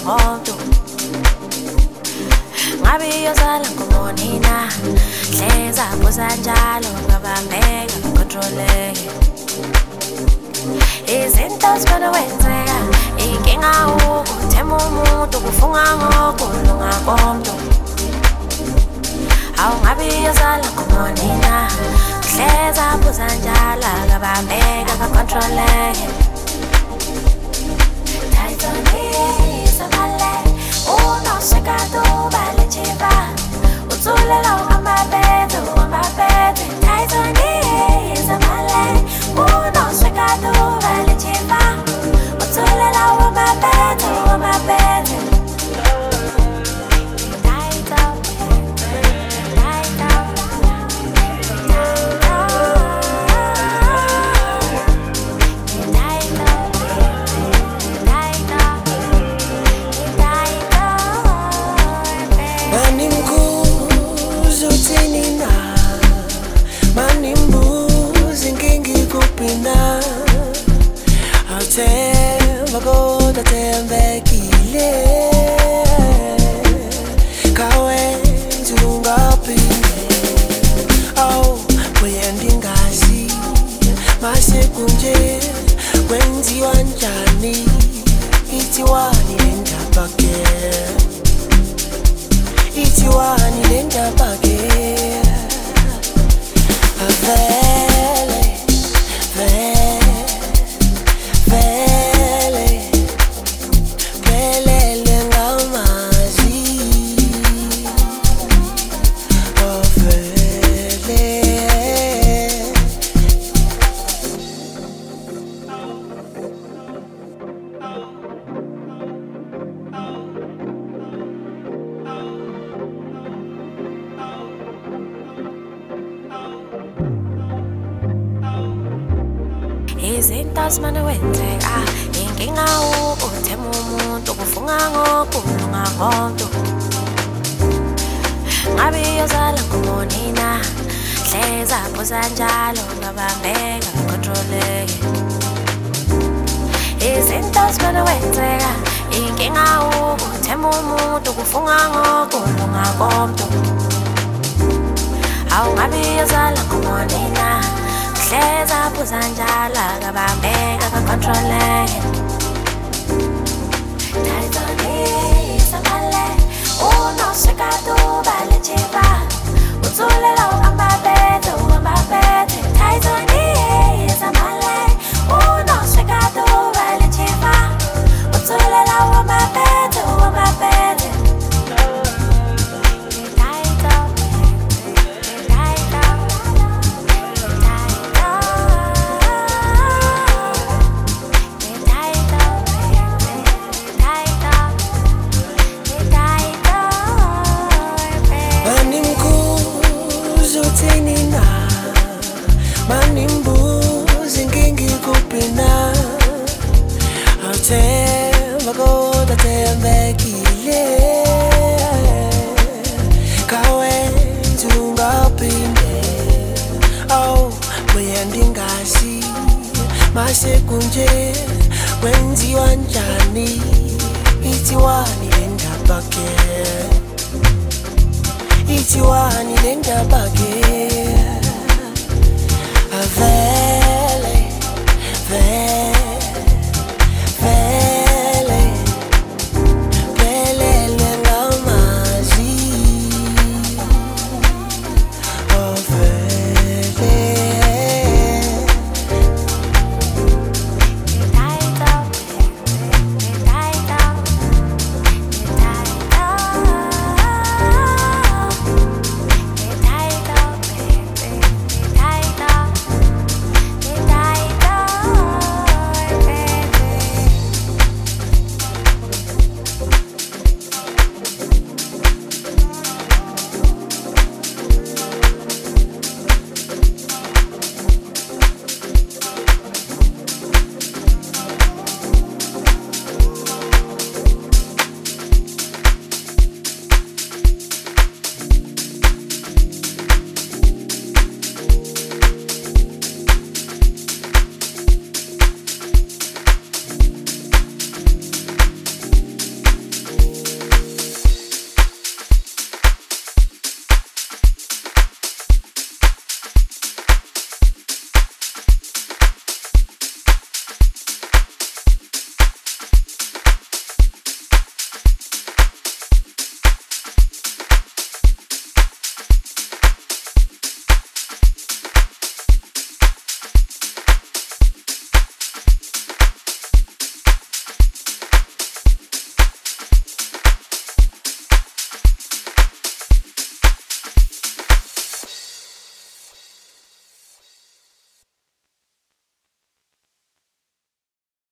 lungakonto ngabe yozala ngomonina hleza phosa njalo ngabambeka controleke izinto zibona wenzeka inkinga ukuthema umuntu kufunga ngokulunga komntu awungabe yozala ngomonina hleza phosa njalo ngabambeka controleke uno secado vale chiva uzulela umabete Taizoni zamale uno secado vale chiva uzulela umabete izinto zibona wenzeka inkinga ukuthema umuntu kufunga ngokulunga konto ngabe yozala ngomonina hleza phosa njalo ngabambeka controleke izinto zibona wenzeka inkinga ukuthema umuntu kufunga ngokulunga konto awungabe yozala ngomonina hleza phosa njalo ngabambeka controleke Taizoni zamale uno secado vale chiva uzulela umabete Taizoni zamale uno secado vale chiva uzulela umabete Masekunje wenziwa njani itiwani lendabake